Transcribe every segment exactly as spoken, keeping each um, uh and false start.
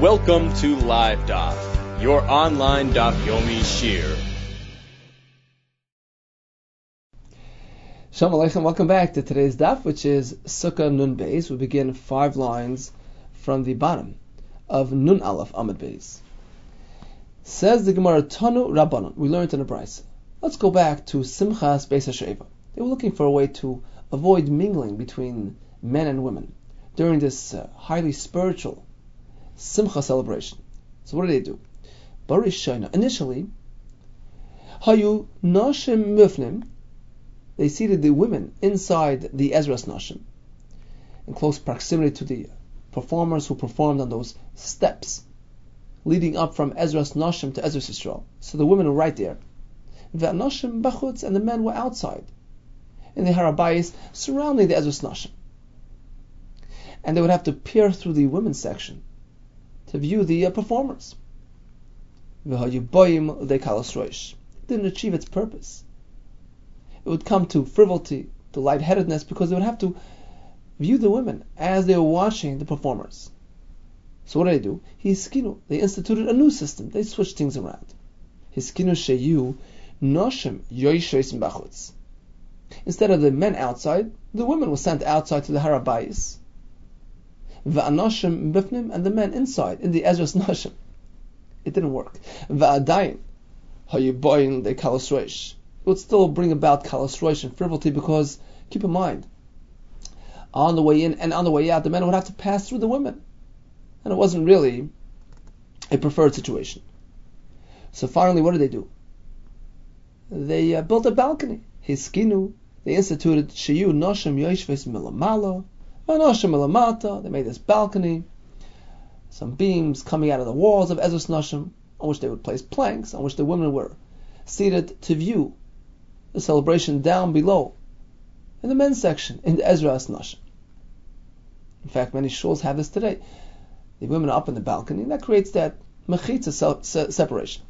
Welcome to Live Daf, your online Daf Yomi Shir. Shalom Aleichem, welcome back to today's Daf, which is Sukkah Nun Beis. We begin five lines from the bottom of Nun Aleph Amud Beis. Says the Gemara, Tanu Rabbanon, we learned in a Brisa. Let's go back to Simchas Beis HaSheva. They were looking for a way to avoid mingling between men and women during this uh, highly spiritual Simcha celebration. So what did they do? Barishayna, initially, Hayu Nashim Mufnim, they seated the women inside the Ezras Nashim, in close proximity to the performers who performed on those steps leading up from Ezras Nashim to Ezras Yisrael. So the women were right there. Ve'anashim bachutz, and the men were outside in the Harabayis surrounding the Ezras Nashim. And they would have to peer through the women's section to view the uh, performers. V'hayu they kalos roish. It didn't achieve its purpose. It would come to frivolity, to lightheadedness, because they would have to view the women as they were watching the performers. So what did they do? Hiskinu. They instituted a new system. They switched things around. Hiskinu sheyu noshim yoishes bachutz. Instead of the men outside, the women were sent outside to the Harabayis. Va'anoshim bifnim, and the men inside in the Ezras Nashim. It didn't work. Va'adayin hayiboyin de kalos roish. It would still bring about kalos roish and frivolity, because keep in mind, on the way in and on the way out, the men would have to pass through the women, and it wasn't really a preferred situation. So finally, what did they do? They uh, built a balcony. Hiskinu. They instituted shiyu noshim yoishves milamalo, v'noshim milamata. They made this balcony, some beams coming out of the walls of Ezras Nashim, on which they would place planks, on which the women were seated to view the celebration down below in the men's section in the Ezras Nashim. In fact, many shuls have this today. The women are up in the balcony, and that creates that mechitza se- separation.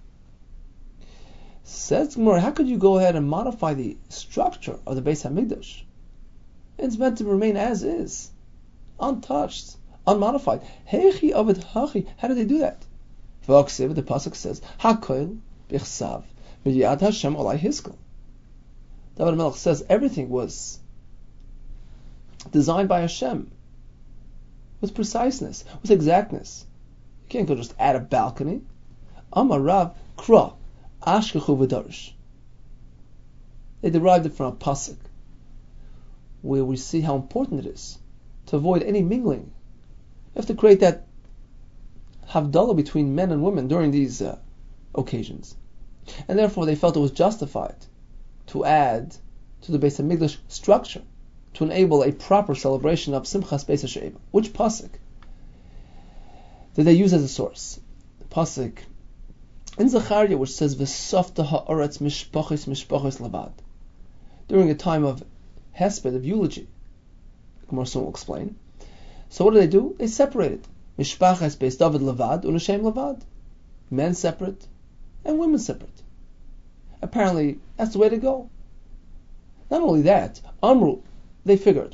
Says Gemara, how could you go ahead and modify the structure of the Beis Hamikdash? It's meant to remain as is, untouched, unmodified. Heichi avid hachi. How did they do that? The pasuk says, Hakoil bichsav v'yad Hashem olai hiskel. David Melech says everything was designed by Hashem with preciseness, with exactness. You can't go just add a balcony. Amar Rav Kra Ashkechu v'darish. They derived it from a pasuk where we see how important it is to avoid any mingling. You have to create that havdalah between men and women during these uh, occasions, and therefore they felt it was justified to add to the Beis Hamikdash structure to enable a proper celebration of Simchas Beis HaSheva. Which pasuk did they use as a source? The pasuk in Zechariah, which says V'softa ha'aretz mishpachos mishpachos levad. During a time of hesped, of eulogy, Gemara soon will explain. So what do they do? They separated mishpachos Beis David levad unashem levad, men separate and women separate. Apparently, that's the way to go. Not only that, Amru, they figured,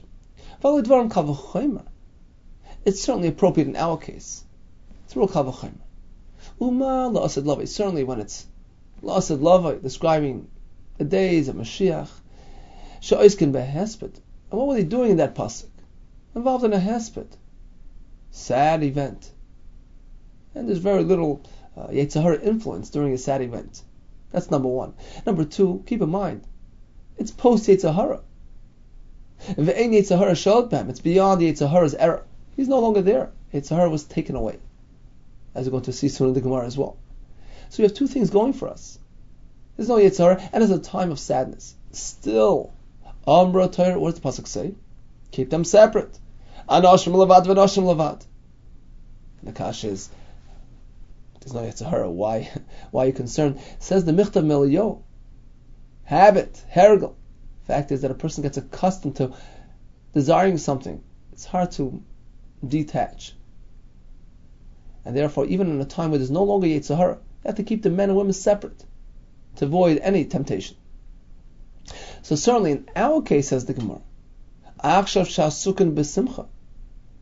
it's certainly appropriate in our case. It's real kal v'chomer. Uma la'ased lavai, certainly when it's la'ased lavai, describing the days of Mashiach, she'oiskin behesped. And what were they doing in that pasuk? Involved in a hesped, sad event. And there's very little uh, Yetzer Hara influence during a sad event. That's number one. Number two, keep in mind, it's post Yetzer Hara. Ve'ein Yetzer Hara shod b'hem. It's beyond the Yetzer Hara's era. He's no longer there. Yetzer Hara was taken away, as we're going to see soon in the Gemara as well. So we have two things going for us. There's no Yetzer Hara, and it's a time of sadness. Still, Amra Torah, what does the pasuk say? Keep them separate. Anoshim levad v'anoshim levad. The kasha is, there's no Yetzer Hara. Why? Why are you concerned? Says the Michtav Meliyo. Habit, hergel. Fact is that a person gets accustomed to desiring something. It's hard to detach. And therefore, even in a time where there's no longer Yetzer Hara, you have to keep the men and women separate to avoid any temptation. So certainly in our case, says the Gemara,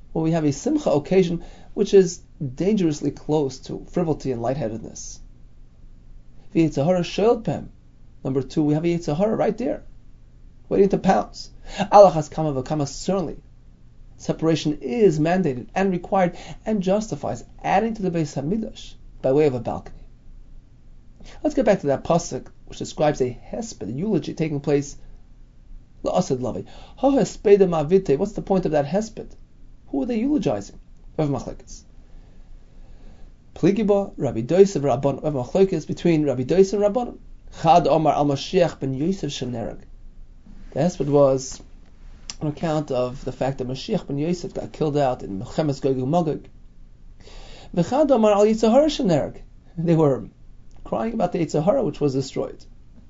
Well, we have a simcha occasion which is dangerously close to frivolity and lightheadedness. Yetzer hara shoel pem. Number two, we have a Yetzer hara right there, waiting to pounce. Alachas kama v'kama, certainly separation is mandated and required and justifies adding to the Beis Hamikdash by way of a balcony. Let's get back to that pasuk which describes a hesped, a eulogy taking place. La'asad lavi. Ha hespeda ma'avite. What's the point of that hesped? Who are they eulogizing? Rav Machlokes. Pligiba, Rabbi Dois Rabban. Rav Machlokes between Rabbi Dois and Rabbanon. Chad Omar al Mashiach ben Yosef shenerag. The hesped was on account of the fact that Mashiach ben Yosef got killed out in Melchemes Gog uMagog. V'chad Omar al Yetzer hara shenerag. They were crying about the Yetzer hara which was destroyed.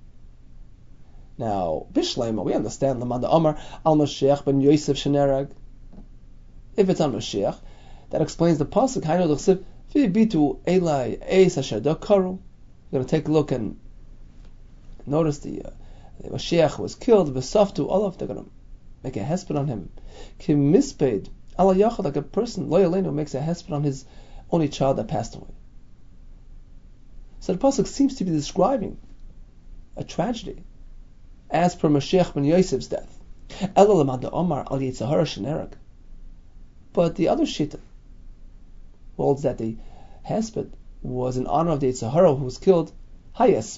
Now, Bishlema, we understand Lamanda Omar al Mashiach ben Yosef shenerag. If it's on Mashiach, that explains the pasuk. Hainu l'chsiv v'bitu elai eis asher dakaru. We're going to take a look and notice the, uh, the Mashiach was killed. V'saftu olav. They're going to make a hesped on him. Kim misped ala yachad, like a person loyalenu makes a hesped on his only child that passed away. So the pasuk seems to be describing a tragedy as per Mashiach ben Yosef's death. Ela lamanda Omar al Yetzer hara shenerag. But the other shita holds that the hesped was in honor of the Yetzer hara who was killed. Why are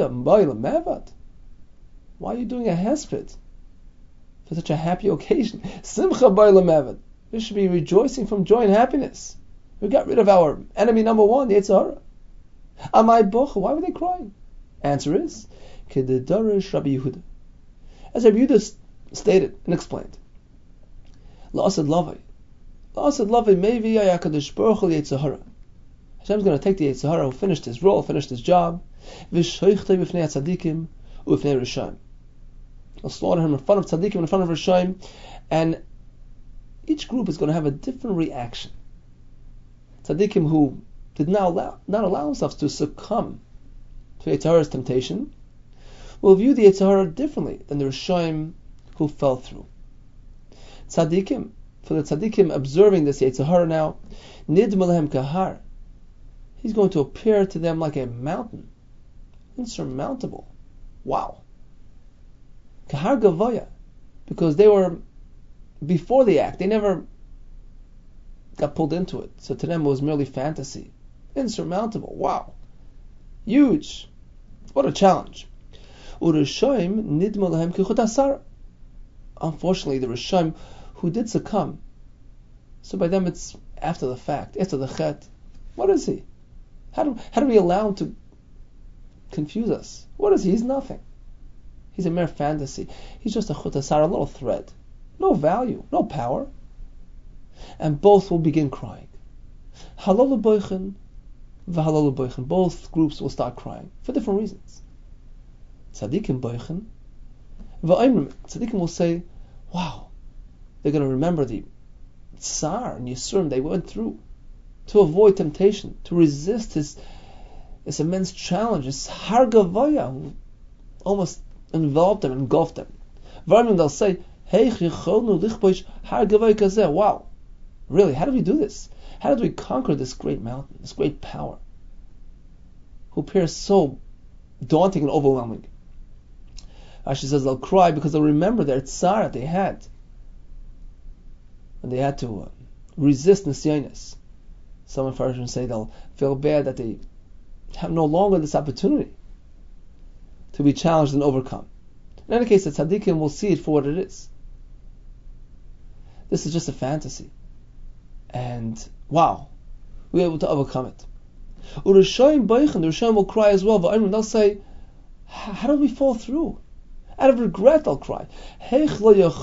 you doing a hesped for such a happy occasion? Simcha b'olam mevad. We should be rejoicing from joy and happiness. We got rid of our enemy number one, the Yetzer hara. Amai bocha. Why were they crying? Answer is kededarish Rabbi Yehuda. As Rabbi Yehuda stated and explained, la'asad lavai. La'asad lavai mevi HaKadosh Baruch Hu Yetzer hara. Hashem's going to take the Yetzer hara who finished his role, finished his job. V'shoichtei b'fnei tzadikim u'fnei rishaim. He'll slaughter him in front of tzadikim, in front of rishaim, and each group is going to have a different reaction. Tzadikim who did not allow, not allow themselves to succumb to Yetzer hara's temptation will view the Yetzer hara differently than the rishaim who fell through. Tzadikim, for the tzadikim observing this Yetzer hara now, nidma lehem kahar. He's going to appear to them like a mountain, insurmountable. Wow. Kahar gavaya, because they were before the act. They never got pulled into it. So to them it was merely fantasy. Insurmountable. Wow. Huge. What a challenge. Urushaim nidma lehem kichut asar. Unfortunately, the Rishaim who did succumb, so by them it's after the fact, after the chet. What is he? How do, how do we allow him to confuse us? What is he? He's nothing. He's a mere fantasy. He's just a chut asar, a little thread. No value, no power. And both will begin crying. Halalu boichen, v'halalu boichen. Both groups will start crying for different reasons. Tzadikim boichen, v'aimrim. Tzadikim will say, wow, they're going to remember the tsar and yisurim they went through to avoid temptation, to resist his this immense challenge, this har gavaya who almost enveloped them, engulfed them. V'aimrim, they'll say, hey, chicholnu lichboish har gavaya kazeh. Wow, really, how did we do this? How did we conquer this great mountain, this great power, who appears so daunting and overwhelming? Rashi says they'll cry because they'll remember their tsar that they had, and they had to uh, resist nisyonis. Some Mepharshim say they'll feel bad that they have no longer this opportunity to be challenged and overcome. In any case, the tzaddikim will see it for what it is. This is just a fantasy. And wow, we were able to overcome it. Urushaim beichen, the Rishayim will cry as well. They'll say, how did we fall through? Out of regret, they'll cry. It's only a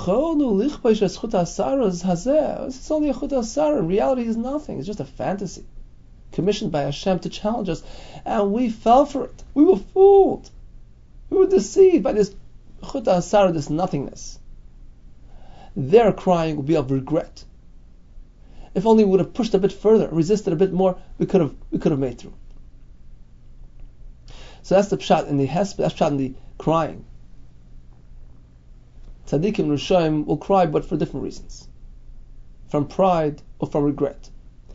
chut asar. In reality, it's nothing. It's just a fantasy commissioned by Hashem to challenge us, and we fell for it. We were fooled. We were deceived by this chut asar, this nothingness. Their crying will be of regret. If only we would have pushed a bit further, resisted a bit more, we could have we could have made through. So that's the pshat in the hesped. That's pshat in the crying. Tzaddikim and Rishaim will cry, but for different reasons. from pride, or from regret.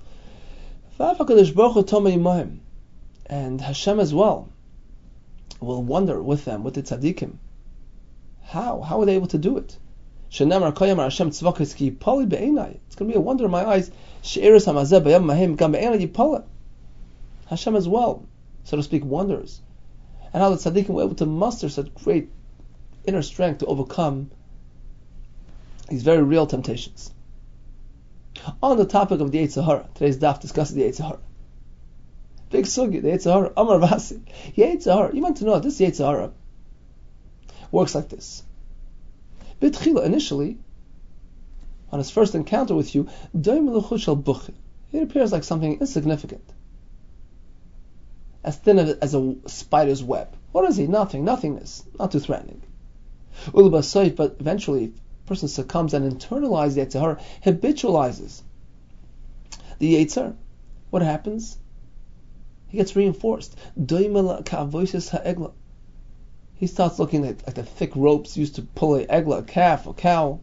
And Hashem as well will wonder with them, with the tzaddikim. How? How are they able to do it? It's going to be a wonder in my eyes. Hashem as well, so to speak, wonders. And how the tzaddikim were able to muster such great inner strength to overcome these very real temptations. On the topic of the Yetzer Hara, today's daf discusses the Yetzer Hara. Big sugi, the Yetzer Hara, Amar Vasi. Yetzer Hara, you want to know that this Yetzer Hara works like this. B'tchila, initially, on his first encounter with you, it appears like something insignificant, as thin as a spider's web. What is he? Nothing, nothingness, not too threatening. But eventually, if a person succumbs and internalizes the Yetzer Hara, habitualizes the Yetzer, what happens? He gets reinforced. He starts looking at, at the thick ropes used to pull a egla, a calf, a cow.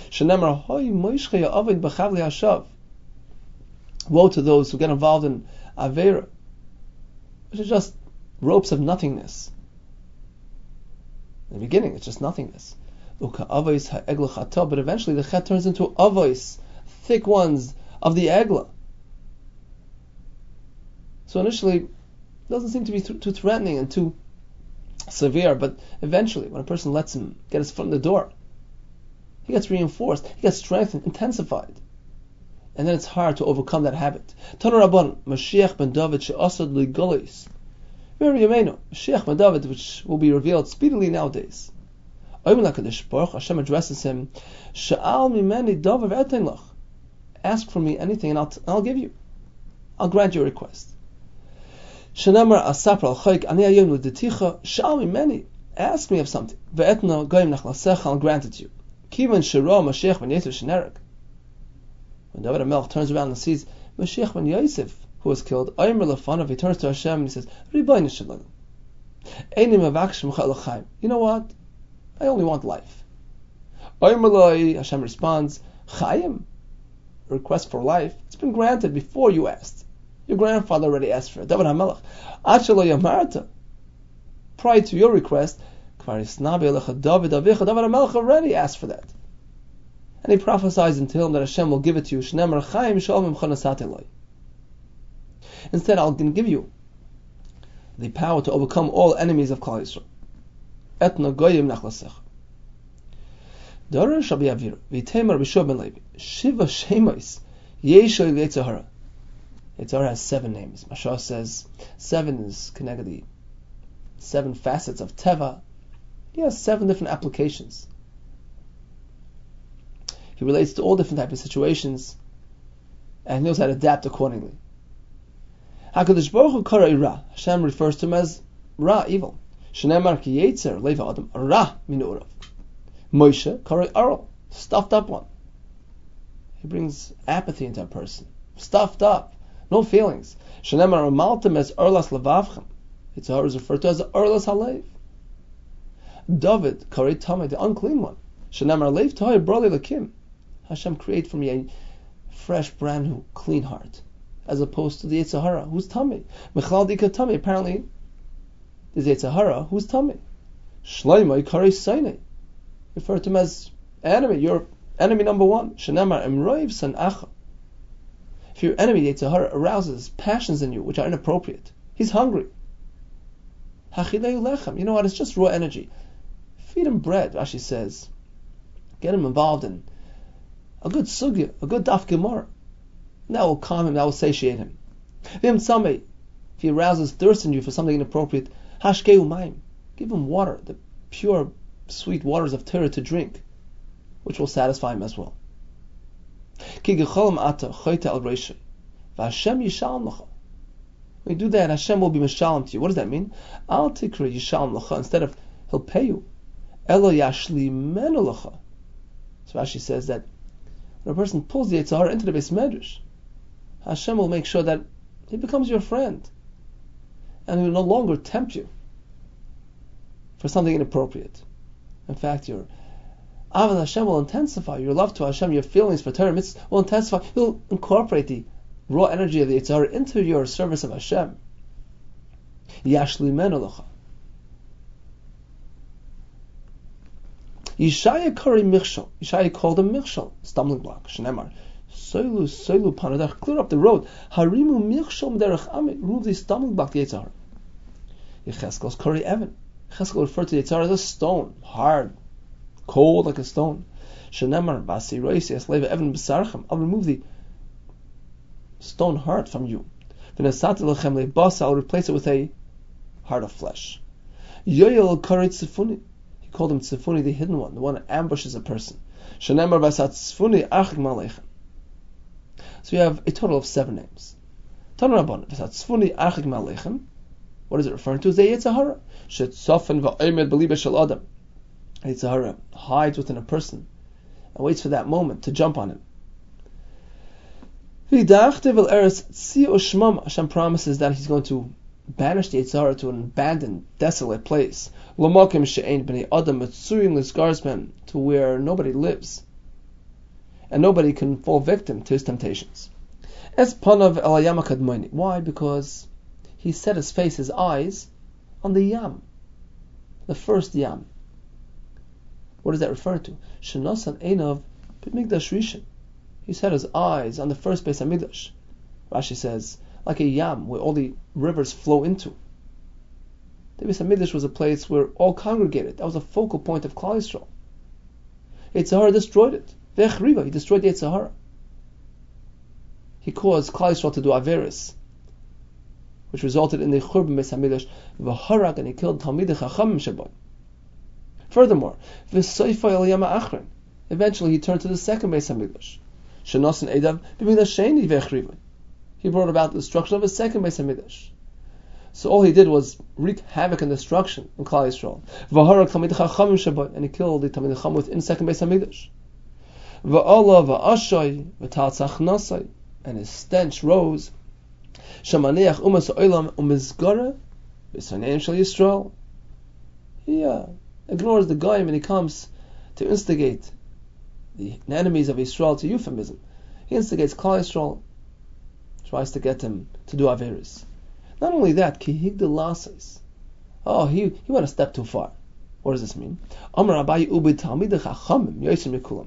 Woe to those who get involved in Avera, which are just ropes of nothingness. In the beginning, it's just nothingness. But eventually the chet turns into avos, thick ones of the egla. So initially, it doesn't seem to be th- too threatening and too severe, but eventually, when a person lets him get his foot in the door, he gets reinforced, he gets strengthened, intensified. And then it's hard to overcome that habit. Tanu Rabban, Mashiach ben David she'asad ligolis. Very Yemenu, Mashiach ben David, which will be revealed speedily nowadays. Hashem addresses him, Sha'al mimeni davar v'etein lach. Ask for me anything and I'll, t- I'll give you. I'll grant your request. Shenamar asapra al chayk ani ayom l'deticha sha'al mimeni. Ask me of something. Ve'etna goyim nachlasecha, I'll grant it to you. Kivan shiro Mashiach ben Yosef shenerek. When David HaMelech turns around and sees Mashiach ben Yosef, who was killed, Aymer lefanav, he turns to Hashem and he says, Ribono shel olam, eini mevaksh micha l'chaim. You know what? I only want life. Aymer loi, Hashem responds, Chaim, a request for life, it's been granted before you asked. Your grandfather already asked for it. David HaMelech, Ad shelo yamarta, prior to your request, Kvar yisnabi elecha David avicha, David HaMelech already asked for that. And he prophesies until him that Hashem will give it to you. Shneimar Chaim Shalom Imcha Nasati Loi. Instead, I'll give you the power to overcome all enemies of Klal Yisrael. Etna Goyim Nachlasech. Dara Shabi Avir V'Teimar B'Shua Ben Levi Shiva Shemos Yeshoy Yetzer Hara. Yetzer Hara has seven names. Mashal says seven is connected to seven facets of Teva. He has seven different applications. He relates to all different types of situations and knows how to adapt accordingly. HaKadosh Baruch Hu Kara Ra. Hashem refers to him as Ra, evil. Shneimar ki Yetzer Leva Adam Ra min Urav. Moshe Kara Aral, stuffed up one. He brings apathy into a person, stuffed up, no feelings. Shneimar Amaltem as Erlas Levavchem. Yetzer is referred to as Erlas Halev. David Kara Tamei, the unclean one. Shneimar Lev Tahir Brali Lakim. Hashem create for me a fresh, brand new, clean heart, as opposed to the Yetzer Hara, who's tummy. Mechlal Dika tummy. Apparently, there's Yetzer Hara, who's tummy. Shloimeh Karei Sainei, refer to him as enemy. Your enemy number one. Shenamar Emroiv San Acha. If your enemy Yetzer Hara arouses passions in you which are inappropriate, he's hungry. Hachileu lechem. You know what? It's just raw energy. Feed him bread. Rashi says, get him involved in a good sugya, a good daf gemara. That will calm him, that will satiate him. If he arouses thirst in you for something inappropriate, hashkeu mayim, give him water, the pure, sweet waters of Torah to drink, which will satisfy him as well. When you do that, Hashem will be mishalom to you. What does that mean? Al tikra yishalom lacha. Instead of he'll pay you, elo yashlimenu lacha. So Rashi says that when a person pulls the Yetzer Hara into the Beis Medrash, Hashem will make sure that he becomes your friend, and he will no longer tempt you for something inappropriate. In fact, your Avad Hashem will intensify your love to Hashem, your feelings for Torah mitzvahs will intensify. You'll incorporate the raw energy of the Yetzer Hara into your service of Hashem. Yashlimen Alecha. Yishaya Kari Michshal. Yishaya called him Michshal, stumbling block. Shnemar. Soilu, Soilu Panadach. Clear up the road. Harimu Michshal Mederach Amit. Remove the stumbling block, the Yetzer Hara. Yecheskel's Kari Evan. Yecheskel referred to the Yetzer Hara as a stone, hard, cold like a stone. Shnemar Basi Roisi Asleva Evan B'Sarchem. I'll remove the stone heart from you. V'nasati Lechem Le'Basa. I'll replace it with a heart of flesh. Yoyel Kari Tzifuni. Called him Tzifuni, the hidden one, the one that ambushes a person. Shenemar Vasat Tzifuni Achik Malechem. So you have a total of seven names. Tanarabon Vasat Tzifuni Achik Malechem. What is it referring to? Is the Yetzer Hara. Shetzofen va'omed b'liba shel adam. Yetzer Hara hides within a person and waits for that moment to jump on him. V'dachte vel eretz tzia u'shmam. Hashem promises that He's going to banish the Yetzer Hara to an abandoned, desolate place. L'makim she'ein b'nei adam mitzurim l'sgarsmen, to where nobody lives and nobody can fall victim to his temptations. Es panav el hayam hakadmoni. Why? Because he set his face, his eyes, on the Yam, the first Yam. What does that refer to? Shenasan einav b'migdash rishon. He set his eyes on the first Beis Hamikdash. Rashi says, like a Yam where all the rivers flow into. The Beis Hamikdash was a place where all congregated. That was a focal point of Klal Yisrael. Yetzer Hara destroyed it. V'echriva, he destroyed the Yetzer Hara. He caused Klal Yisrael to do Averis, which resulted in the Churban Beis Hamikdash, v'harag, and he killed Talmidei Chachamim Shabbat. Furthermore, v'soifa el yama achron. Eventually he turned to the second Beis Hamikdash. Shenosan edav b'mikdash sheni v'echriva. He brought about the destruction of a second Beis Hamikdash. So all he did was wreak havoc and destruction in Klal Yisrael. V'harag Talmidei Chachamim Shabbat, and he killed the Talmidei Chacham within the second Beis Hamikdash. V'ala v'ashay v'taltzach nasai, and his stench rose. Shamaneach umas olam umizgara b'saneim shel Yisrael. He uh, ignores the goyim and he comes to instigate the enemies of Yisrael to euphemism. He instigates Klal Yisrael, tries to get him to do averis. Not only that, ki higdil lasais. Oh, he he went a step too far. What does this mean? Amar Abaye ubid talmidei chachamim yoser mikulam.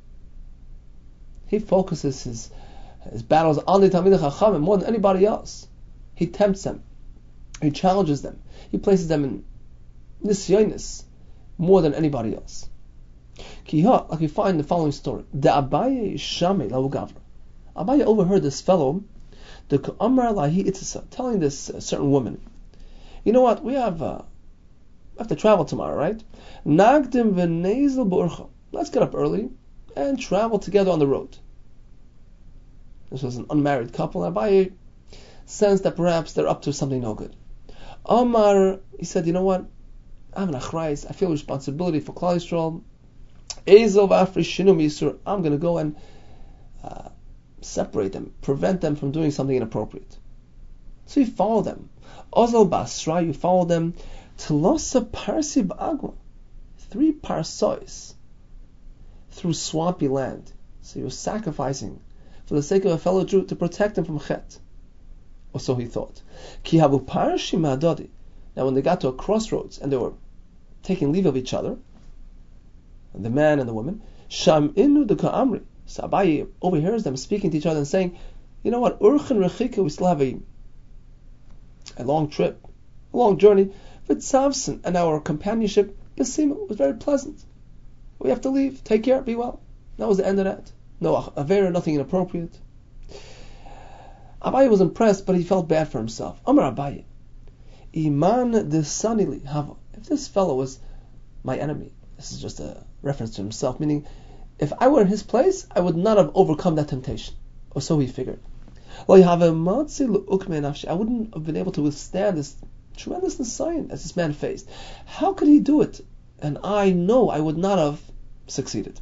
He focuses his his battles on the talmidei chachamim more than anybody else. He tempts them. He challenges them. He places them in nisyonis more than anybody else. Ki ha, like we find in the following story. The Abaye shame lahu gavra. Abaye overheard this fellow, the Amar lahi itzisa, telling this uh, certain woman, you know what, we have uh, we have to travel tomorrow, right? Nagdim v'nezel b'urcha. Let's get up early and travel together on the road. This was an unmarried couple. Abaye sensed that perhaps they're up to something no good. Amar, he said, you know what, I'm an achrayis, I feel responsibility for Klal Yisrael. Ezel v'afri shinu misur. I'm going to go and uh, separate them, prevent them from doing something inappropriate. So you follow them. Ozal basra, you follow them. Telosa parsi b'agma, three parsois, through swampy land. So you're sacrificing for the sake of a fellow Jew to protect him from chet. Or so he thought. Ki havu parshi ma'adodi. Now when they got to a crossroads and they were taking leave of each other, the man and the woman, sham inu de ka'amri. So Abaye overhears them speaking to each other and saying, you know what, urchen rechika, we still have a a long trip, a long journey, v'tzavsen, and our companionship, besima, was very pleasant. We have to leave, take care, be well. That was the end of that. No avera, nothing inappropriate. Abaye was impressed, but he felt bad for himself. Amar Abaye, iman de sanili hava. If this fellow was my enemy, this is just a reference to himself, meaning, if I were in his place, I would not have overcome that temptation. Or so he figured. I wouldn't have been able to withstand this tremendous nisayon as this man faced. How could he do it? And I know I would not have succeeded.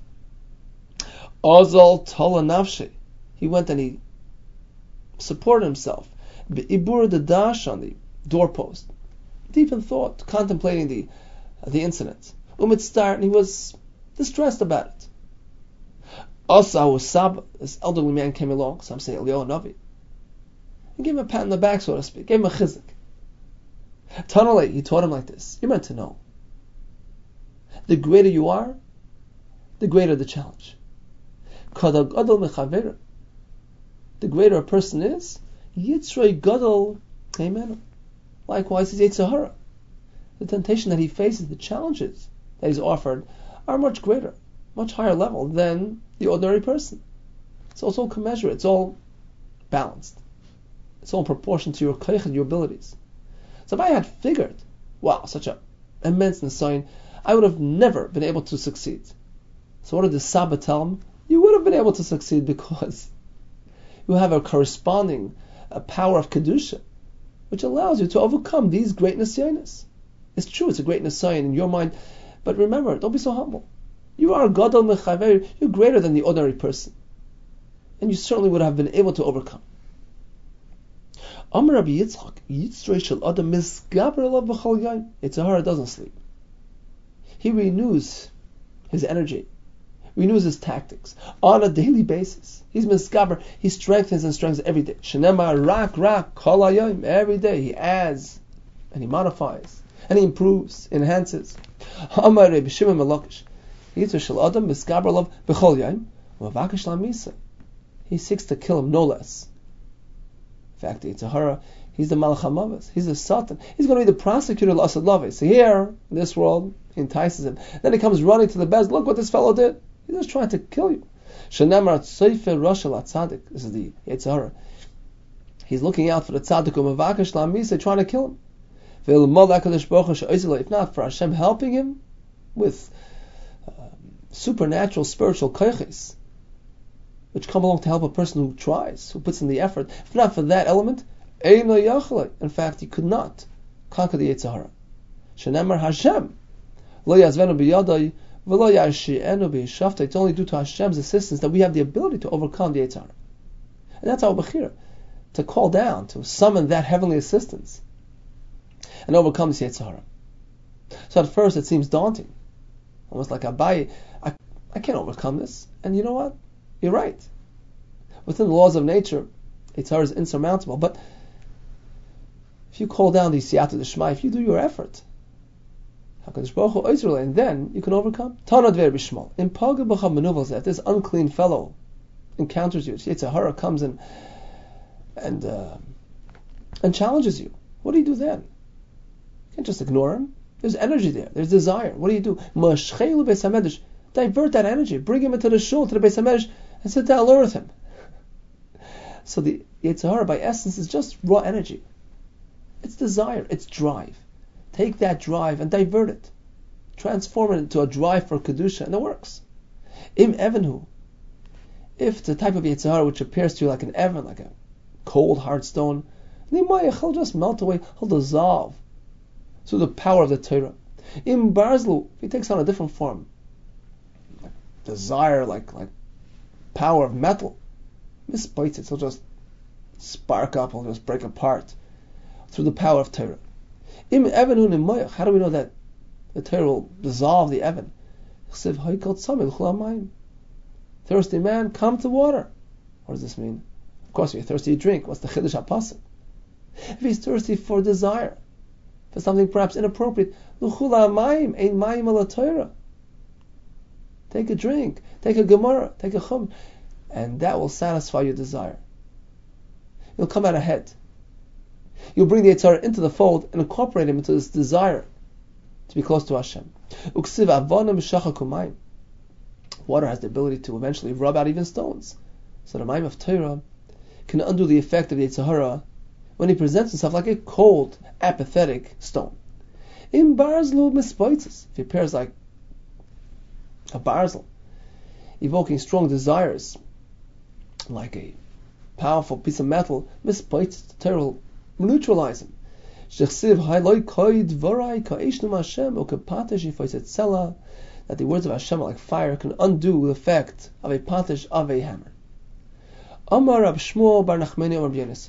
Ozal tola nafshe. He went and he supported himself. Be'ibur the dash on the doorpost. Deep in thought, contemplating the the incident. Umit start, and he was distressed about it. Asa Sab, this elderly man came along, some say Eliyahu Navi, and gave him a pat on the back, so to speak, gave him a chizuk. Tanale, he taught him like this: you're meant to know. The greater you are, the greater the challenge. The greater a person is, Yitzrei Gadol Amen. Likewise, his Yetzer Hara. The temptation that he faces, the challenges that he's offered, are much greater, much higher level than the ordinary person. So it's all commensurate, it's all balanced. It's all in proportion to your koich and your abilities. So if I had figured, wow, such an immense nisayon, I would have never been able to succeed. So what did the Saba tell him? You would have been able to succeed because you have a corresponding a power of Kedusha, which allows you to overcome these great nisyonos. It's true, it's a great nisayon in your mind, but remember, don't be so humble. You are Gadol Mechaver, you're greater than the ordinary person. And you certainly would have been able to overcome. Amar Rabbi Yitzchak, Yitzrei shel Adam misgaber alav b'chol yom. Yetzer Hara doesn't sleep. He renews his energy, renews his tactics on a daily basis. He's misgaber, he strengthens and strengthens every day. Shenema rak rak kol hayom. Every day he adds and he modifies and he improves, enhances. Amar Rabbi Shimon Malakish, Yitzrei shel Adam misgaber alav b'chol yom u'mavakesh lamisa. He seeks to kill him no less. In fact, Yetzer Hara, he's the Malach HaMavis, he's the Satan, he's going to be the prosecutor of Asad Lave. So here, in this world, he entices him. Then he comes running to the Bez, look what this fellow did. He's just trying to kill you. Shenemar Tzeifer Rosh al Tzadik. This is the Yetzer Hara. He's looking out for the Tzadik Umavakesh La'amisa, trying to kill him. If not for Hashem helping him with um, supernatural spiritual koiches, which come along to help a person who tries, who puts in the effort. If not for that element, in fact, he could not conquer the Yetzer Hara. Shenemar Hashem lo yazvenu biyadai v'lo yashi'enu b'yishafta. It's only due to Hashem's assistance that we have the ability to overcome the Yetzer Hara. And that's our bechira, to call down, to summon that heavenly assistance and overcome this Yetzer Hara. So at first it seems daunting, almost like Abai, I, I can't overcome this. And you know what? You're right. Within the laws of nature, Yetzer Hara is insurmountable. But if you call down the Siyata D'Shma, if you do your effort, HaKadosh Baruch Hu Oizrele, and then you can overcome. Tanad Ver B'Shmal. In Paga B'Chav Menuvals, if this unclean fellow encounters you, Yetzer Hara comes in and uh, and challenges you, what do you do then? You can't just ignore him. There's energy there. There's desire. What do you do? Mashchelu Beis HaMedrash. Divert that energy. Bring him into the shul, to the Beis HaMedrash, and sit down and learn with him. So the Yetzer Hara, by essence, is just raw energy. It's desire. It's drive. Take that drive and divert it. Transform it into a drive for Kedusha, and it works. Im Evanhu. If the type of Yetzer Hara which appears to you like an Evan, like a cold, hard stone, he'll just melt away. He'll dissolve through the power of the Torah. Im Barzlu. If he takes on a different form, like desire, like like power of metal, misbites it, so it'll just spark up, it'll just break apart through the power of Torah. Im Evan Hu, how do we know that the Torah will dissolve the Evan? Thirsty man, come to water. What does this mean? Of course, if you're thirsty, you drink. What's the Chiddush HaPasuk? If he's thirsty for desire, for something perhaps inappropriate, take a drink, take a Gemara, take a Chum, and that will satisfy your desire. You'll come out ahead. You'll bring the Yetzer Hara into the fold and incorporate him into this desire to be close to Hashem. Water has the ability to eventually rub out even stones. So the Mayim of Torah can undo the effect of the Yetzer Hara when he presents himself like a cold, apathetic stone. In Barzlu mispoitzes, if he appears like a Barzel, evoking strong desires, like a powerful piece of metal, mispoitzes, the Torah will neutralize him. That the words of Hashem are like fire, can undo the effect of a patish of a hammer. Amar Rab Shmuel bar Nachmani Amar B'Yonasan.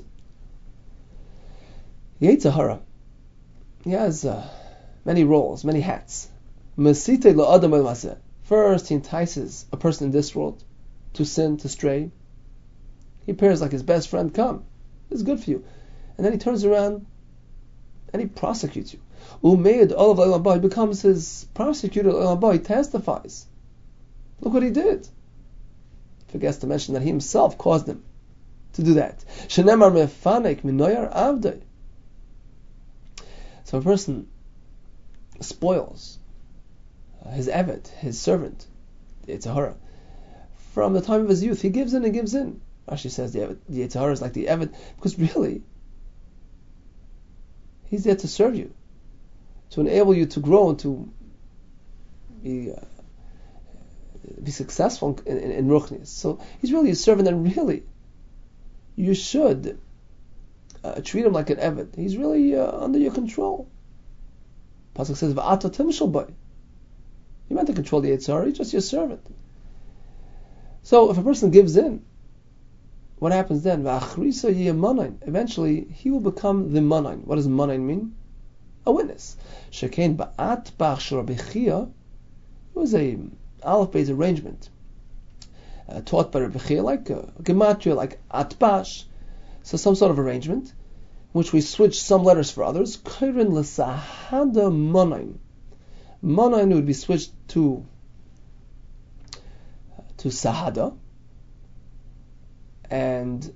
Yetzer Hara, he has uh, many roles, many hats. Mesite la'adam el maseh. First, he entices a person in this world to sin, to stray. He appears like his best friend, come, this is good for you. And then he turns around and he prosecutes you. Umeid Olav L'Olam Haba, he becomes his prosecutor, L'Olam Haba, he testifies. Look what he did. Forgets to mention that he himself caused him to do that. Shenemar mefanek minoyar avdei. So a person spoils his eved, his servant, the Yetzer Hara. From the time of his youth, he gives in and gives in. Rashi says the, eved, the Yetzer Hara is like the eved, because really, he's there to serve you, to enable you to grow and to be uh, be successful in, in, in Ruchnius. So he's really a servant, and really, you should uh, treat him like an eved. He's really uh, under your control. Pasuk says, "V'ata timshel boi." You're meant to control the Yetzer Hara, he's just your servant. So if a person gives in, what happens then? V'achrisa yeh manayin. Eventually, he will become the manayin. What does manayin mean? A witness. Shekain ba'at bach shel Rabbi Chia. It was a aleph-based arrangement uh, taught by Rabbi Chia, like uh, gematria, like atbash. So some sort of arrangement, in which we switch some letters for others. Kairin l'sahada manayin. Manayin would be switched to uh, to sahada, and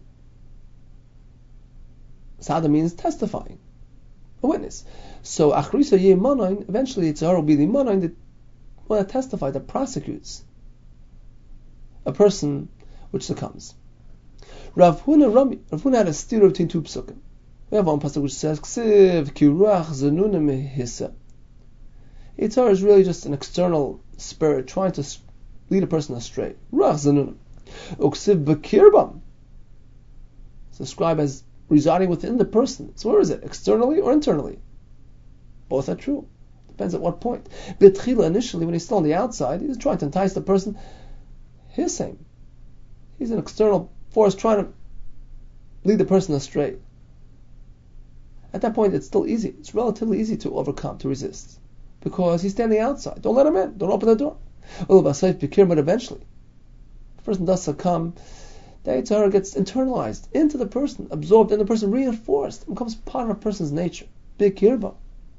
sahada means testifying, a witness. So achrisa yeh manayin. Eventually, Yetzer Hara will be the manayin that will testify, that prosecutes a person which succumbs. Rav Huna Rami. Rav Huna had a steer between two psukim. We have one pasuk which says, "Ksiv ki ruach zanuna mehisa." Yetzer Hara is really just an external spirit trying to lead a person astray. Ruach zanuna. Uksiv b'kirbam. It's described as residing within the person. So where is it? Externally or internally? Both are true. Depends at what point. B'tchila, initially, when he's still on the outside, he's trying to entice the person. His same. He's an external force trying to lead the person astray. At that point, it's still easy. It's relatively easy to overcome, to resist. Because he's standing outside. Don't let him in. Don't open the door. But eventually, the person does succumb. The Yetzer Hara gets internalized into the person, absorbed in the person, reinforced. It becomes part of a person's nature. Bikirba.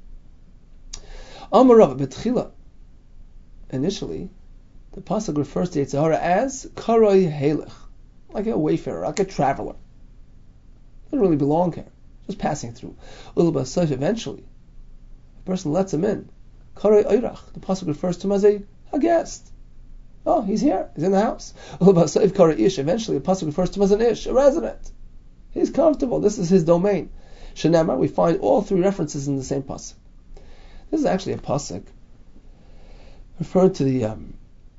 Amarav betchila. Initially, the pasuk refers to Yetzer Hara as karoi helech, like a wayfarer, like a traveler. Doesn't really belong here, just passing through. Ulubasayf, eventually, a person lets him in. Karoi oirach. The pasuk refers to him as a, a guest. Oh, he's here. He's in the house. Ulubasayf karoi ish. Eventually, the pasuk refers to him as an ish, a resident. He's comfortable. This is his domain. Shenamar. We find all three references in the same pasuk. This is actually a pasuk referring to the um,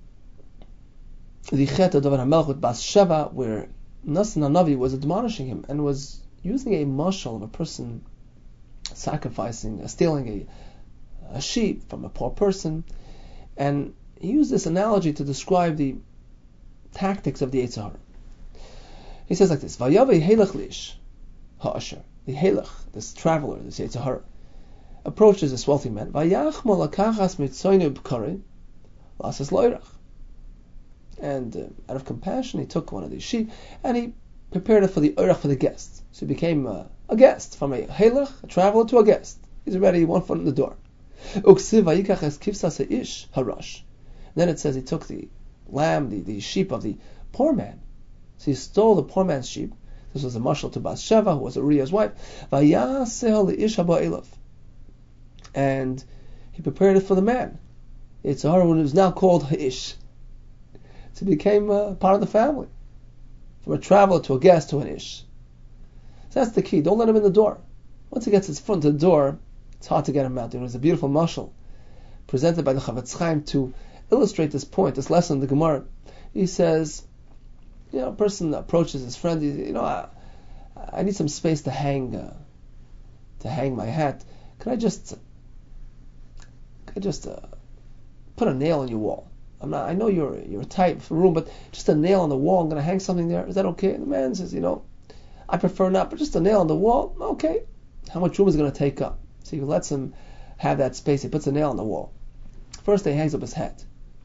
the Chet of David HaMelech with Bathsheba, where Natan HaNavi was admonishing him and was using a mashal of a person sacrificing, uh, stealing a, a sheep from a poor person, and he used this analogy to describe the tactics of the Yetzer Hara. He says like this: Vayavei helech lish ha'asher. The helech, this traveler, this Yetzer Hara, approaches this wealthy man. Vayachmo lakachas mitzoyne b'karei lasas loirach. And uh, out of compassion, he took one of these sheep and he prepared it for the oirach, for the guest. So he became uh, a guest, from a helech, a traveler, to a guest. He's already one foot in the door. Uksiv vayikach es kivsas ish harash. Then it says he took the lamb, the, the sheep of the poor man. So he stole the poor man's sheep. This was a mashal to Bathsheba, who was Uriah's wife. Vayaseh leish haba elav. And he prepared it for the man. Yetzer Hara, who is now called Ha'ish. So he became uh, part of the family. From a traveler to a guest to an ish. So that's the key. Don't let him in the door. Once he gets his foot into the door, it's hard to get him out. There was a beautiful mashal presented by the Chavetz Chaim to illustrate this point, this lesson in the Gemara. He says, you know, a person approaches his friend, he, you know, I, I need some space to hang, uh, to hang my hat. Can I just, can I just uh, put a nail in your wall? I'm not, I know you're you're tight for room, but just a nail on the wall. I'm going to hang something there. Is that okay? And the man says, you know, I prefer not, but just a nail on the wall. Okay. How much room is it going to take up? So he lets him have that space. He puts a nail on the wall. First, he hangs up his hat.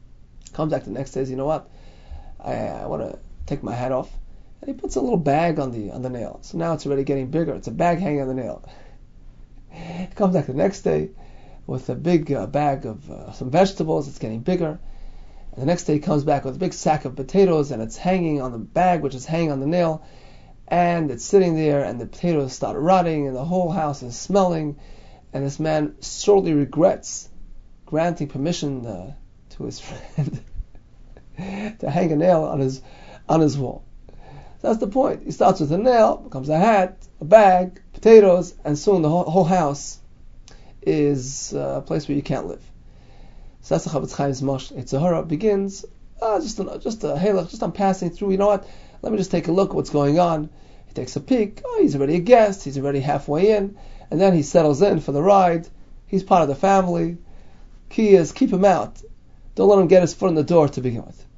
Comes back the next day, says, you know what? I, I want to take my hat off. And he puts a little bag on the on the nail. So now it's already getting bigger. It's a bag hanging on the nail. He comes back the next day with a big uh, bag of uh, some vegetables. It's getting bigger. And the next day he comes back with a big sack of potatoes, and it's hanging on the bag, which is hanging on the nail. And it's sitting there, and the potatoes start rotting, and the whole house is smelling. And this man sorely regrets granting permission uh, to his friend to hang a nail on his on his wall. So that's the point. He starts with a nail, becomes a hat, a bag, potatoes, and soon the whole, whole house is uh, a place where you can't live. So that's the Chafetz Chaim's Mosh. Yetzer Hara begins uh, just an, just a halach, just I'm passing through. You know what? Let me just take a look at what's going on. He takes a peek. Oh, he's already a guest. He's already halfway in, and then he settles in for the ride. He's part of the family. Key is keep him out. Don't let him get his foot in the door to begin with.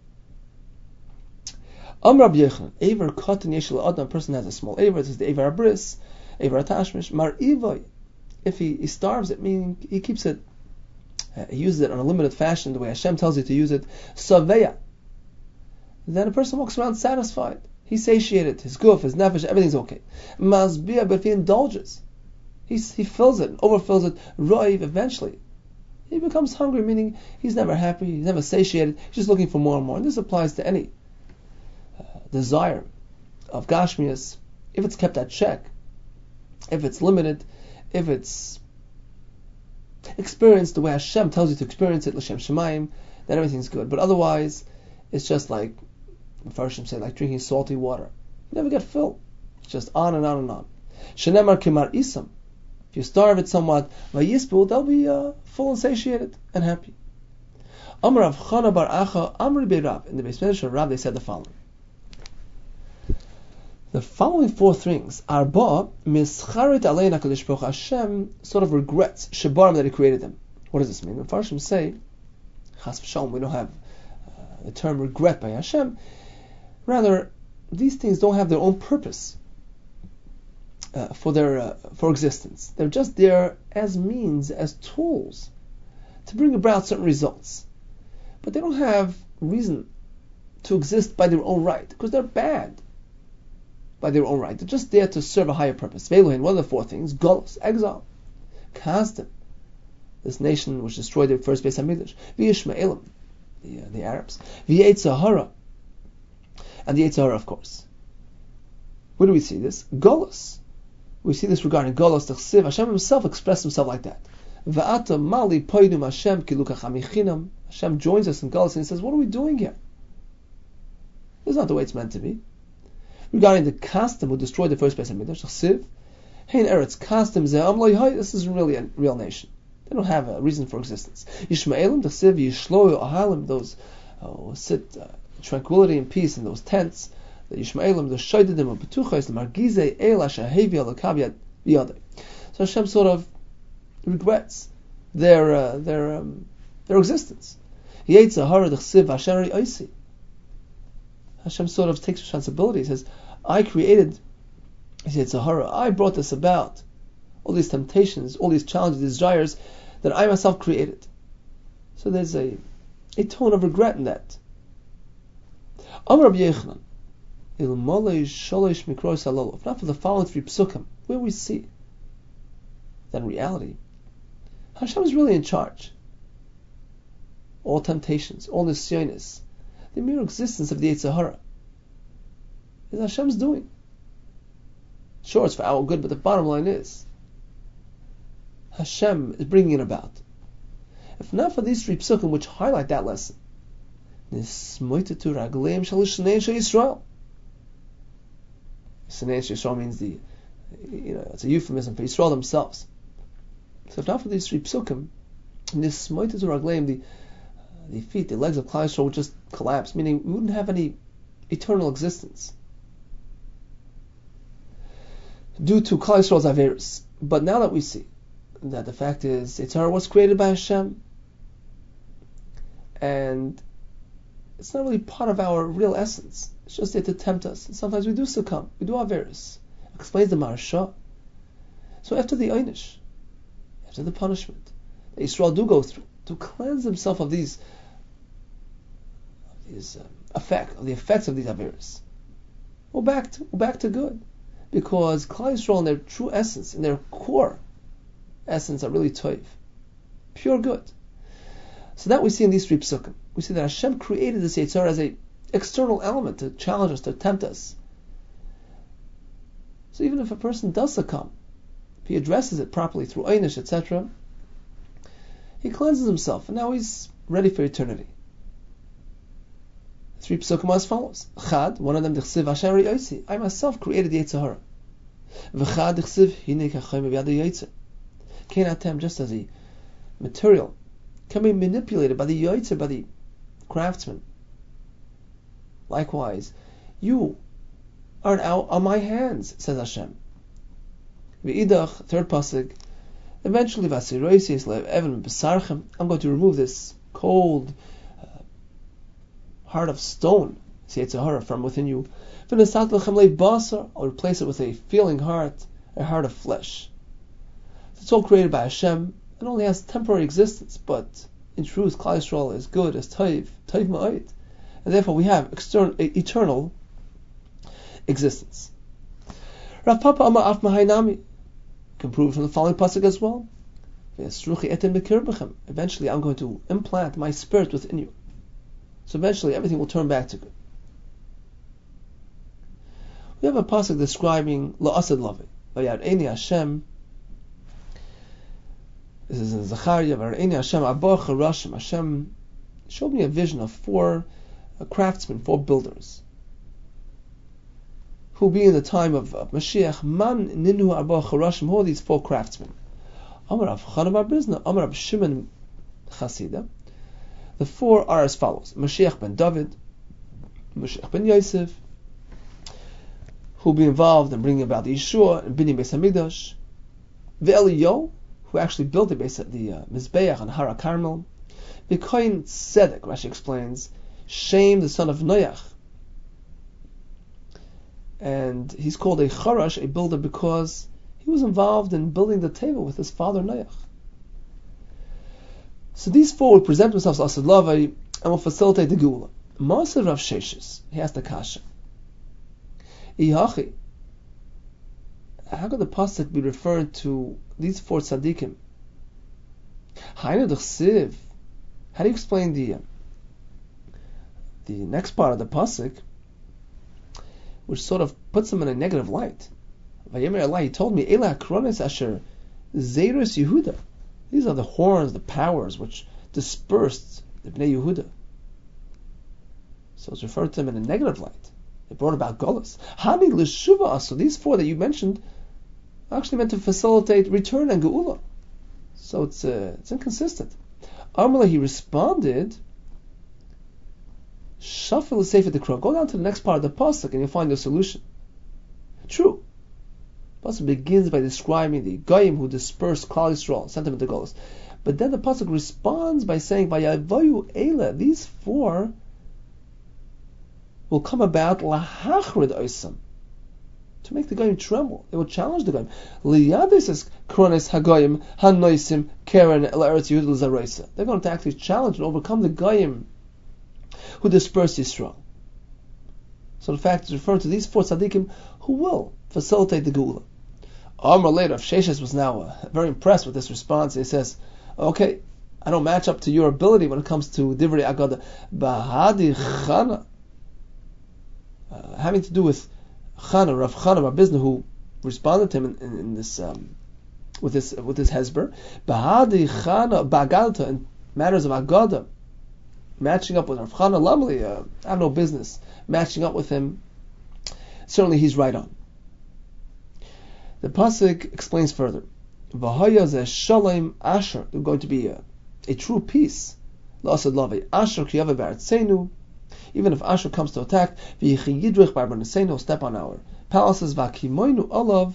Amr Rabbi Yochanan, Eiver Katan Yeshel Adam, a person has a small Eiver, this is the Eiver Abris, Eiver Atashmish, Mar Ivoy, if he, he starves it, meaning he keeps it, uh, he uses it in a limited fashion, the way Hashem tells you to use it, Saveya, then a person walks around satisfied. He's satiated, his guf, his nefesh, everything's okay. Mazbia, but if he indulges, he's, he fills it, overfills it, Roiv, eventually, he becomes hungry, meaning he's never happy, he's never satiated, he's just looking for more and more. And this applies to any desire of Gashmias, if it's kept at check, if it's limited, if it's experienced the way Hashem tells you to experience it, L'Shem Shemayim, then everything's good. But otherwise, it's just like, the Farshim say, like drinking salty water. You never get filled. It's just on and on and on. Shenemar Kimar Isam. If you starve it somewhat, Vayisbu, they'll be uh, full and satiated and happy. Amar Rav Chana Bar Acha, Amri Be'Rab. In the Beis Medrash of Rab, they said the following. The following four things, Arba mischarit alein HaKadosh Baruch Hashem sort of regrets Shebarim that He created them. What does this mean? The Farshim say, Chas v'shalom, we don't have uh, the term regret by Hashem. Rather, these things don't have their own purpose uh, for their uh, for existence. They're just there as means, as tools to bring about certain results. But they don't have reason to exist by their own right, because they're bad by their own right. They're just there to serve a higher purpose. Ve'elohin, one of the four things, Golus, exile. Kasdim, this nation which destroyed their first Beis HaMikdash. V'yishmaelim, the, uh, the Arabs. V'yetzer Hara, and the Yetzer Hara, of course. Where do we see this? Golus. We see this regarding Golus, the Chsiv. Hashem himself expressed himself like that. V'ata mali poidum Hashem kiluka chamichinam. Hashem joins us in Golus and he says, what are we doing here? This is not the way it's meant to be. Regarding the Kasdim who destroyed the first Beis HaMikdash, Chsiv, Hein Eretz Kasdim Zeh Amloi Hay, this is really a real nation. They don't have a reason for existence. Yishmaelim, the Chsiv, Yishloyu Ahalim, those who sit uh, tranquility and peace in those tents, the Yishmaelim, the Shaididim, the Betuchais, the Margizei, El Ashahevi, Al Kavyat, Biyadai. So Hashem sort of regrets their uh, their um, their existence. Yetzer Hara, the Chsiv, Asheri Oisi. Hashem sort of takes responsibility. He says, I created, he said, Sahara, I brought this about. All these temptations, all these challenges, these desires that I myself created. So there's a, a tone of regret in that. Amar Rabbi Yochanan, Ilmalei Sholosh Mikros Halolo. If not for the following three psukim, where we see that in reality, Hashem is really in charge. All temptations, all nisyonis, the mere existence of the Yetzer Hara is Hashem's doing. Sure, it's for our good, but the bottom line is Hashem is bringing it about. If not for these three psukim which highlight that lesson, Nismoitetu Ragleim Shalishnein Yisrael. Shnei Yisrael means the, you know, it's a euphemism for Yisrael themselves. So if not for these three psukim, Nismoitetu Ragleim, the the feet, the legs of Klal Yisrael would just collapse, meaning we wouldn't have any eternal existence due to Klal Yisrael's Averis. But now that we see that the fact is, Yetzer Hara was created by Hashem, and it's not really part of our real essence. It's just there to tempt us. And sometimes we do succumb. We do Averis. Explains the Maharsha. So after the Einish, after the punishment that Yisrael do go through, to cleanse himself of these is uh, effect of the effects of these averos. We're back to we're back to good, because Klal Yisrael in their true essence, in their core essence, are really toiv, pure good. So that we see in these three psukim. We see that Hashem created this Yetzer Hara as a external element to challenge us, to tempt us. So even if a person does succumb, if he addresses it properly through einish, et cetera, he cleanses himself, and now he's ready for eternity. Three psukim as follows: Chad, one of them, Dichsiv Hashem Ri'osi, I myself created the Yetzer Hara. V'chad Dichsiv Hinei Kachayim B'yad Yetzer. Kenatem, just as a material can be manipulated by the Yetzer, by the craftsman. Likewise, you are now on my hands, says Hashem. V'idach, third pasuk, eventually Vasiroisi Yislev Evan B'sarchem, I'm going to remove this cold uh, heart of stone, Yetzer Hara, from within you. V'nesat lechem lev basar, I'll replace it with a feeling heart, a heart of flesh. It's all created by Hashem. It only has temporary existence, but in truth, Klal Yisrael is good, as Taiv, Taiv Ma'id. And therefore we have external, eternal existence. Rav Papa Amar Af Mahainami can prove from the following pasuk as well. Eventually I'm going to implant my spirit within you. So eventually everything will turn back to good. We have a pasuk describing La'asad Lavi. Vayar'eni Hashem. This is in Zechariah. Vayar'eni Hashem Abba Charashim. Hashem showed me a vision of four uh, craftsmen, four builders, who will be in the time of, of Mashiach. Man Ninu Abba Charashim. Who are these four craftsmen? Amar Rav Chana bar Brizna, Amar Rav Shimon Chasida. The four are as follows: Mashiach ben David, Mashiach ben Yosef, who will be involved in bringing about the Yeshua and building Beis Hamikdash, Ve'Eliyahu, who actually built the Beis, the uh, Mizbeach on Har HaKarmel, V'Kohen Tzedek, Rashi explains, Shem, the son of Noach, and he's called a Charash, a builder, because he was involved in building the table with his father Noach. So these four will present themselves as Asad Lavai and will facilitate the Geula. Maser Rav Sheshes, he asked the Kasha, Ihachi, how could the pasuk be referring to these four tzaddikim? Hainu d'chsiv. How do you explain the uh, the next part of the pasuk, which sort of puts them in a negative light? Vayemer Allah, he told me, Ela krones asher zeirus Yehuda. These are the horns, the powers which dispersed the Bnei Yehuda. So it's referred to them in a negative light. They brought about Golus. Hani l'shuva asu. These four that you mentioned are actually meant to facilitate return and Geula. So it's uh, it's inconsistent. Amala, he responded, Shafil Sefer Dekra. Go down to the next part of the pasuk and you'll find the solution. True. The pasuk begins by describing the Goyim who dispersed Klal Yisrael, sent them into Golus. But then the pasuk responds by saying, Vayavayu Eila, these four will come about lahachrid oisam, to make the Goyim tremble. They will challenge the Goyim. Liyadis is krones hagoyim hanoisim keren el eretz Yehuda l'zareisa. They're going to actually challenge and overcome the Goyim who dispersed Yisrael. So the fact is referring to these four tzaddikim who will facilitate the Geula. Amar later, Rav Sheshes was now uh, very impressed with this response. He says, okay, I don't match up to your ability when it comes to Divrei Agada. Bahadi Chana, Uh, having to do with Chana, Rav Chana bar Bizna, who responded to him in, in, in this um, with this with this hesber. Bahadi Chana Bagadta, in matters of Agada, matching up with Rav Chana Lamli, uh, I have no business matching up with him. Certainly, he's right on. The pasuk explains further. V'haya zeh shalom asher. There's going to be a, a true peace. La'asad lavei asher kiyave b'artzenu. Even if Asher comes to attack, he'll step on our palaces. Alav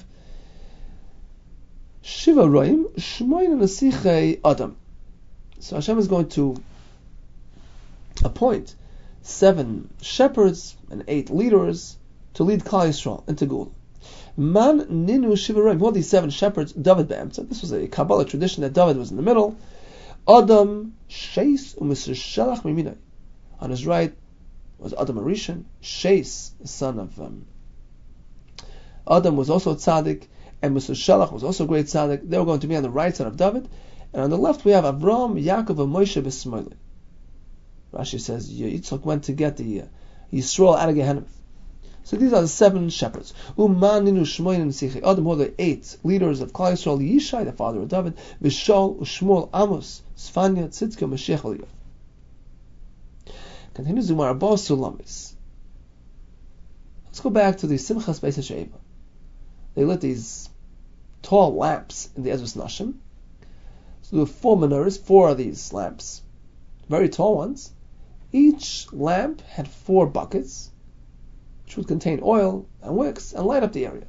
Shiva Roim Shmoin Nasichei Adam. So Hashem is going to appoint seven shepherds and eight leaders to lead Klal Yisrael into Geula. Man Ninu Shiva Roim. Who are these seven shepherds? David Be'emtza. This was a Kabbalah tradition that David was in the middle. Adam Sheis U'Misr Shalach Miminai. On his right, was Adam Arishan. Sheis, the son of um, Adam, was also tzaddik, and Musa Shalach was also a great tzaddik. They were going to be on the right side of David, and on the left we have Avram, Yaakov, and Moshe b'Smoili. Rashi says Yitzchak went to get the uh, Yisrael out of Gehenna. So these are the seven shepherds. Umaninu Shmoin Sichi Adam were the eight leaders of Klal Yisrael. Yishai, the father of David, Vishol, Ushmuel, Amos, Sfanya, Tzidkah, Mashiach Eliyah. Continues the Gemara, Bo Sulamis. Let's go back to the Simchas Beis HaSheva. They lit these tall lamps in the Ezras Nashim. So there were four menorahs, four of these lamps, very tall ones. Each lamp had four buckets, which would contain oil and wicks and light up the area.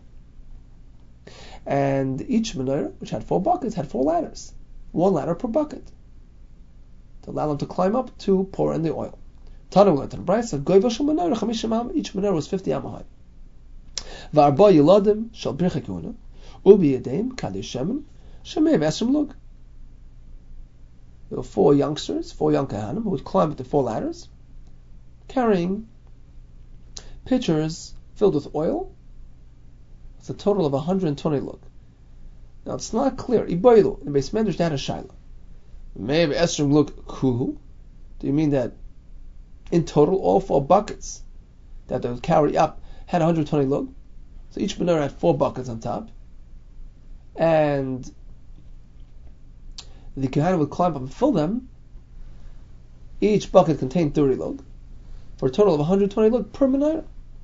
And each menorah, which had four buckets, had four ladders, one ladder per bucket, to allow them to climb up to pour in the oil. Tana went to the Brisa, each menorah was fifty amma high. V'arba yiladim shal bircha kehuna, ubi yadeim kadesh shemen, shemei v'esrim lug. There were four youngsters, four young kahanim, who would climb up the four ladders, carrying pitchers filled with oil. It's a total of one hundred twenty lug. Now it's not clear. Iboilu, in Beis Medrash, that is shaila. Maybe esrim lug kuhu. Do you mean that in total all four buckets that they would carry up had one hundred twenty lug? So each menorah had four buckets on top, and the Kohanim would climb up and fill them. Each bucket contained thirty lug, for a total of one hundred twenty lug per menorah.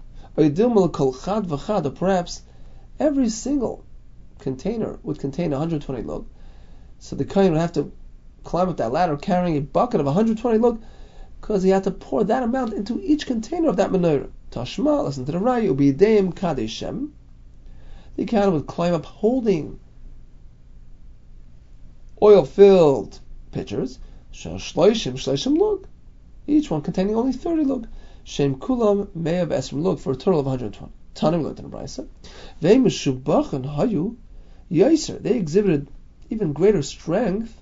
Or perhaps every single container would contain one hundred twenty lug. So the Kohen would have to climb up that ladder carrying a bucket of one hundred twenty lug, because he had to pour that amount into each container of that menorah. Tashma, listen to the Raya, ubideim kadeshem. The Kohen would climb up holding oil-filled pitchers, shloishim shloishim lug, each one containing only thirty lug. Shem kulam me'av esrim lug, for a total of one hundred twenty. Tanim learned in the Brisa. They meshubachan hayu yaser. They exhibited even greater strength.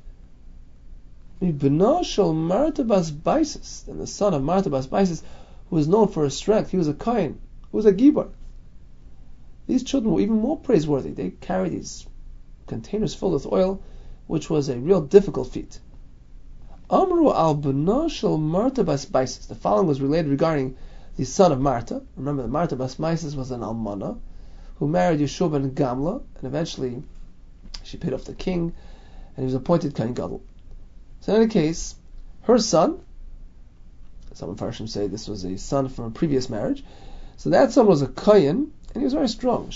B'na shel Marta bas Baisis, than the son of Marta bas Baisis, who was known for his strength. He was a kohen, who was a gibor. These children were even more praiseworthy. They carried these containers filled with oil, which was a real difficult feat. Amru al b'na shel Marta bas Baisis. The following was related regarding the son of Marta. Remember that Marta bas Baisis was an almana who married Yeshua ben Gamla, and eventually she paid off the king, and he was appointed kohen gadol. So in any case, her son, some Farshim say this was a son from a previous marriage, so that son was a kohen, and he was very strong.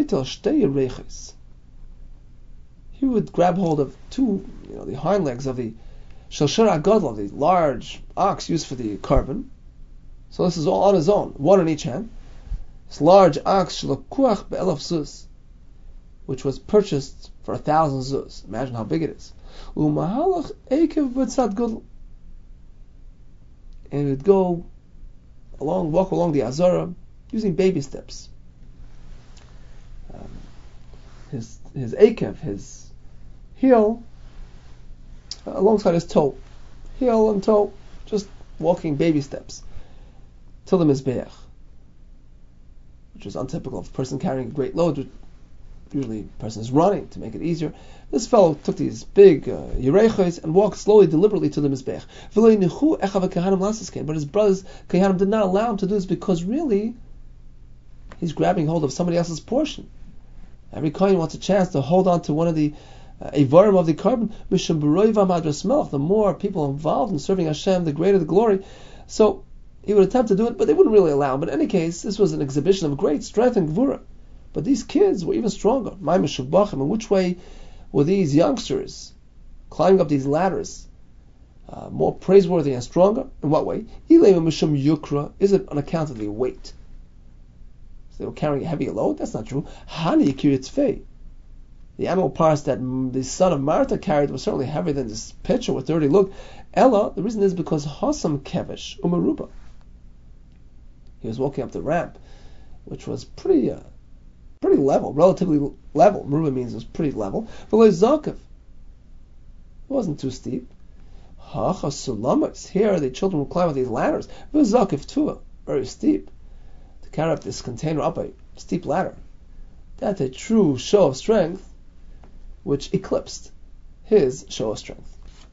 He would grab hold of two, you know, the hind legs of the Shalshar Agadol, the large ox used for the carbon. So this is all on his own, one in each hand. This large ox, Shalakuach be'elaf zuz, which was purchased for a thousand zuz. Imagine how big it is. Umahalach ekev b'tzad gadol, and he would go along, walk along the Azara using baby steps. Um, his his akev, his heel, uh, alongside his toe, heel and toe, just walking baby steps till the mizbeach, which is untypical of a person carrying a great load. Usually, a person is running to make it easier. This fellow took these big yerechos uh, and walked slowly, deliberately to the mizbeach. But his brothers Kohanim did not allow him to do this, because really, he's grabbing hold of somebody else's portion. Every Kohen wants a chance to hold on to one of the Eivarim uh, of the carbon. The more people involved in serving Hashem, the greater the glory. So he would attempt to do it, but they wouldn't really allow him. But in any case, this was an exhibition of great strength and gvura. But these kids were even stronger. In which way were these youngsters climbing up these ladders uh, more praiseworthy and stronger? In what way? Is it on account of the weight? So they were carrying a heavier load? That's not true. The animal parts that the son of Marta carried were certainly heavier than this pitcher with thirty lug. Ella, the reason is because Hasam Kevesh Umaruba. He was walking up the ramp, which was pretty uh, pretty level, relatively level. Meruba means it was pretty level. But Zakev, it wasn't too steep. Here the children will climb up these ladders, very steep, to carry up this container up a steep ladder. That's a true show of strength, which eclipsed his show of strength.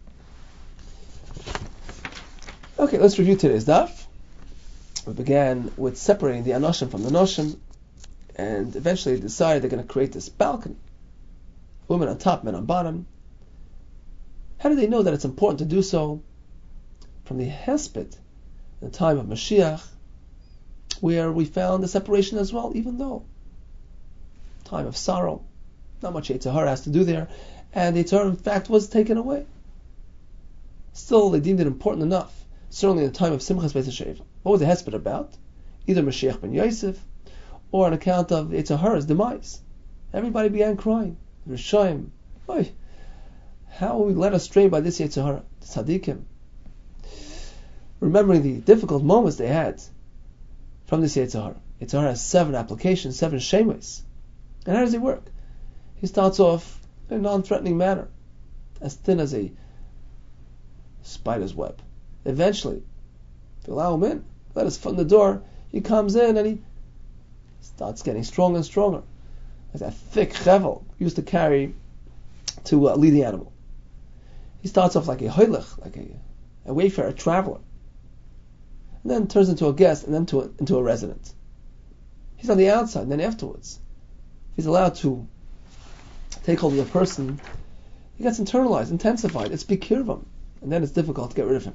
Okay, let's review today's daf. We began with separating the Anoshim from the Noshim, and eventually decided they're going to create this balcony. Women on top, men on bottom. How do they know that it's important to do so? From the Hesped, the time of Mashiach, where we found the separation as well, even though time of sorrow, not much Yetzer Hara has to do there, and the Yetzer Hara in fact was taken away. Still, they deemed it important enough, certainly in the time of Simchas Beis HaShoeva. What was the Hesped about? Either Mashiach ben Yosef, or on account of Yetzer Hara's demise. Everybody began crying. Rishoyim, oy, how will we led astray by this Yetzer Hara? The Tzaddikim, remembering the difficult moments they had from this Yetzer Hara. Yetzer Hara has seven applications, seven shemes. And how does he work? He starts off in a non-threatening manner, as thin as a spider's web. Eventually, if you allow him in, let his foot in the door, he comes in and he starts getting stronger and stronger. Like that thick chevel used to carry to uh, lead the animal. He starts off like a hoylech, like a, a wayfarer, a traveler, and then turns into a guest, and then to a, into a resident. He's on the outside, and then afterwards, if he's allowed to take hold of the person, he gets internalized, intensified. It's bikirvam, and then it's difficult to get rid of him.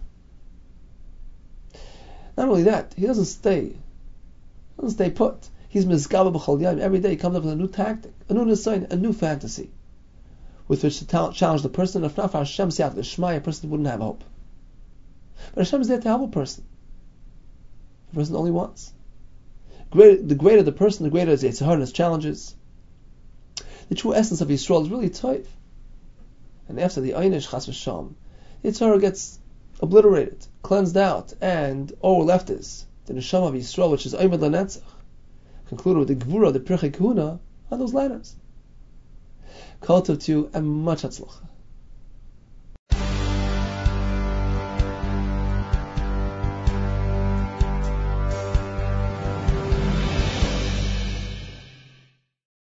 Not only that, he doesn't stay, doesn't stay put. He's mizgaba b'chol yom. Every day he comes up with a new tactic, a new design, a new fantasy, with which to ta- challenge the person. If not for Hashem siyat l'shmai, a person wouldn't have hope. But Hashem is there to help a person. The person only wants. Great, the greater the person, the greater his Yetzer Hara and his challenges. The true essence of Yisrael is really toiv. And after the Einish Chas v'Shalom, Yetzer Hara gets obliterated, cleansed out, and all we're left is the Neshama of Yisrael, which is Omed Lanetzach, concluded with the Gvura, the Pirchei Kahuna, on those ladders. Kol tov to you, and much hatzlacha.